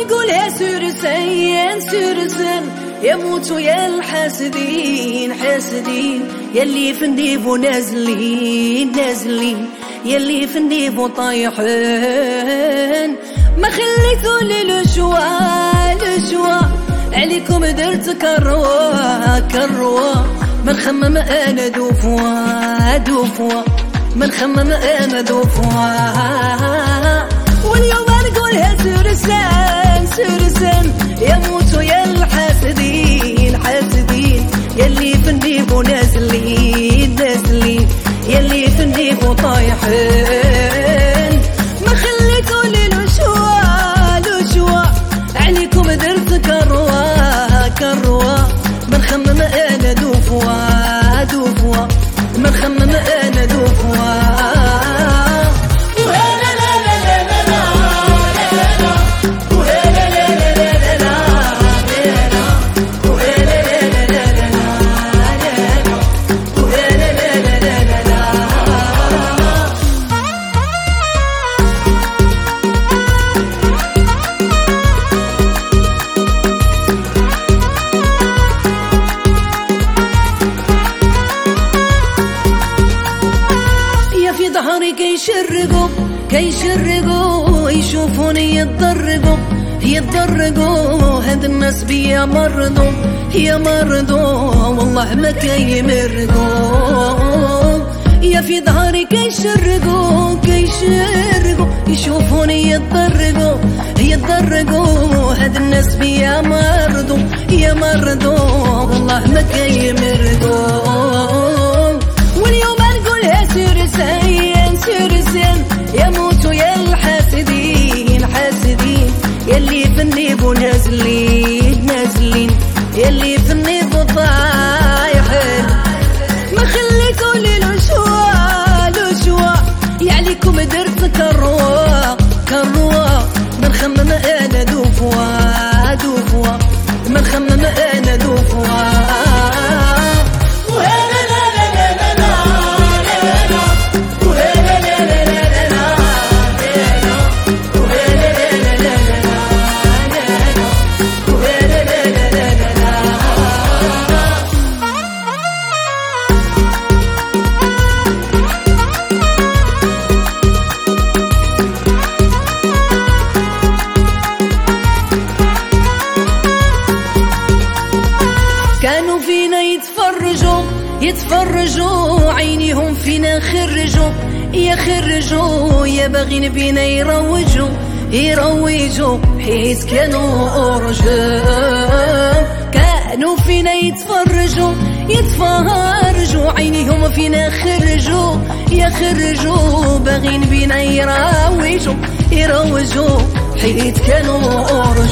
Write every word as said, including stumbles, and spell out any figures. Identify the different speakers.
Speaker 1: نقولها سورسين سورسين يموتوا يا الحاسدين حاسدين، يلي في النيفو نازلين نازلين، يلي في النيفو طايحين. ما خليتوا لي لجوا لجوا عليكم درت كروا كروا، ما نخمم انا دوفوا دوفوا، ما نخمم انا دوفوا. واليوم نقولها سرسان سرسان يموتوا يا الحاسدين حاسدين، يلي في النيفو نازلين نازلين، يلي في النيفو طايحين. ما خليتوا لي لجوا لجوا عليكم درت كروا كروا، ما نخمم انا دوفوا دوفوا، ما نخمم انا دوفوا. ظهري كيشرقوا كيشرقوا يشوفوني يتضرقوا يتضرقوا، هاد الناس بيا مرضوا يا مرضوا، والله ما كيمرقوا. يا في ظهري كيشرقوا كيشرقوا يشوفوني يتضرقوا يتضرقوا، هاد الناس بيا مرضوا يا مرضوا، والله ما كيمرقوا. واليوم نقولها سرسين سرسين يموتوا يا الحاسدين حاسدين، يلي في النيفو نازلين نازلين، يلي في النيفو طايحين. ما خليتوا لي لجوا لجوا يعليكم درت كروا كروا، ما نخمم انا دوفوا دوفوا، ما نخمم انا دوفوا. كانوا فينا يتفرجوا يتفرجوا، عينيهم فينا خرجوا يخرجوا، يا باغين بينا يروجوا يروجوا، حيت كانوا أرجام. كانوا فينا يتفرجوا يتفرجوا، عينيهم فينا خرجوا يخرجوا، باغين بينا يروجوا يروجوا، حيت كانوا أرجام.